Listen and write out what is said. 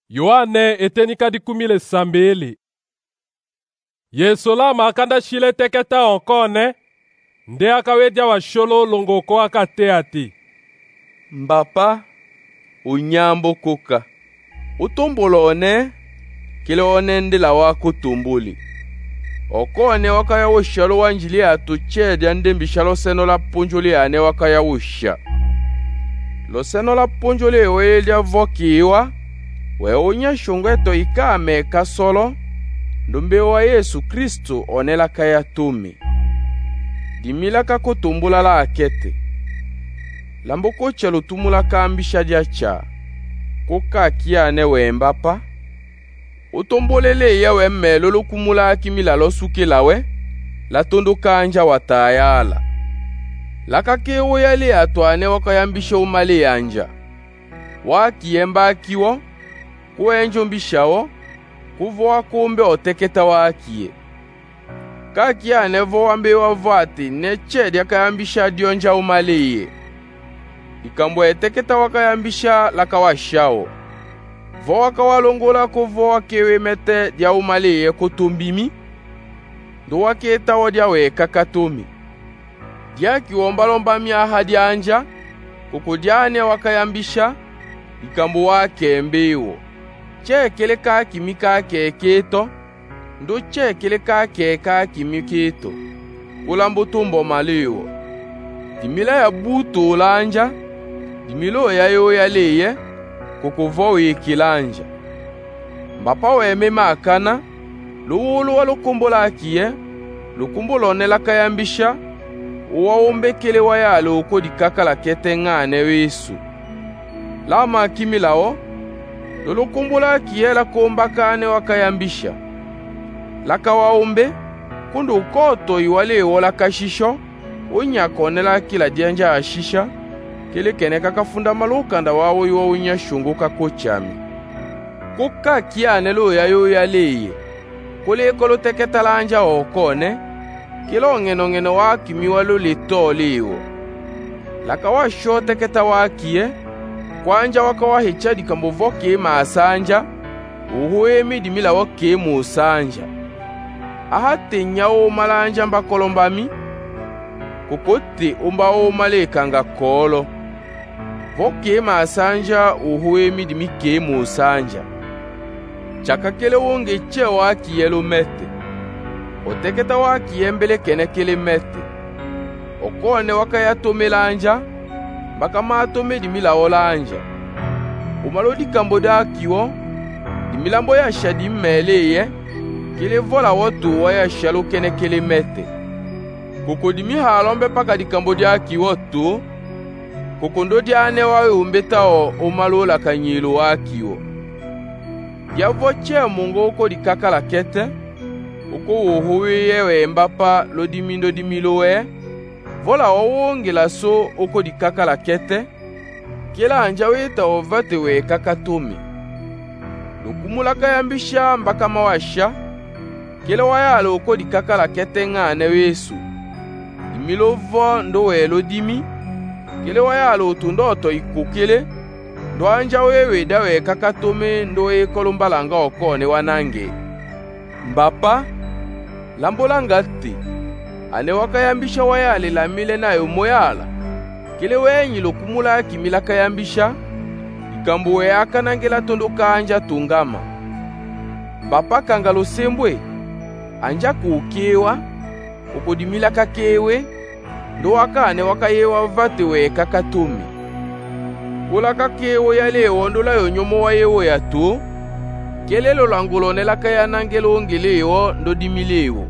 Yohane etenika dikumile sambeli. Yesu lama akanda shile teketa onkone, nde akawedia wa sholo longoko akate ati. Mbapa, unyambo kuka. Utumbolo one, kile one ndila wako tumbuli. Okone wakaya wushalo wanjili atu chedi ande mbishalo seno la punjuli ane wakaya wusha. Lo seno la punjuli welia vokiwa, we unya shungweto ikame kasolo, ndumbe wa Yesu Kristu onela kaya tumi. Dimila kakutumbula la akete. Lambo kocha lutumula kambisha diacha. Kuka kiane we mbapa. Utombolele ya we melo lukumula kimila lo sukila we. La tondo kanja watayala. Laka kewo yale atwane wakayambisha umale yanja. Waki yemba akiwo. Kuenjo mbishawo. Kuvoa kumbe oteketa wakiye. Kakia nevo wambe wavati neche diakayambisha dionja umaleye. Ikambo eteketa wakayambisha lakawashao. Voa kawalongola kuvoa kewe mete dia umaleye kutumbimi. Ndo waketa wadia we kakatumi. Dia kiwombalomba miaha dianja. Kukudiane wakayambisha. Ikambo wake mbewo. Che kele kaki mika keketo. Ndo che kele kaki mikito. Ulambo tumbo maliwo. Dimila ya buto ulanja. Dimilo ya yo ya leye. Kukuvo ikilanja. Mbapa weme makana. Luulu wa lukumbola akiye. Lukumbola onela kayambisha. Uwaombe kele wayalo uko dikakala kete ngane wesu. Lama kimilao. Lulukumbula kiela kumbakane wakayambisha. Laka waumbe, kundu ukoto iwale wola kashisho, unyakonela kila dianja ashisha, kile keneka kafunda malukanda wawo iwa unyashungu kakochami. Kuka kiane lo ya yo ya leye, kule kolo teketa lanja okone, kilo ngeno waki miwalo lito liwo. Laka washo teketa wakie, kwanja wakawa hechadi kambovoke maasanja, uhuemi dimila wake musanja. Ahate nyao malanja mbakolombami, kukote umbao malekanga kolo. Voke maasanja uhuemi dimike musanja. Chakakele wonge che waki yelo mete. Oteketa waki yembele kenekele mete. Okone wakayato melanja, baka matome dimila olanja. Umalodi kamboda kiwo, dimilambo ya shadi meleye, kile vola watu waya shalo kene kele mete. Kuko dimi halombe paka di kamboda kiwo tu, kuko ndo diane wawe umbeta o umalola kanyilo wakiwo. Ya voche mungo uko di kakala kete, uko uhuwe yewe mbapa lo dimindo dimilowe, vola wawonge la so uko di kakala kete, kila anjaweta ovate we kakatumi. Lukumula kayambisha mbaka mawasha, kila wayalo uko di kakala kete ngane wesu. Dimilovo ndo welo dimi, kila wayalo utundoto ikukile, ndo anjawewe dawe kakatume ndo we kolumbalanga okone wanange. Mbapa, lambolanga ti. Ane wakayambisha wayale la mile na yumoyala. Kile wenyi lukumula kimila kayambisha. Ikambu we akanangela tondo kanja tungama. Mbapa kangalo sembwe. Anja kukewa. Ukodimila kakewe. Ndo wakane wakayewa vate we kakatumi. Kula kakewe ya leo ndola yonyomo wa yewo ya tu. Kelelo langulone la kaya nangelo ongelewo ndo dimilewo.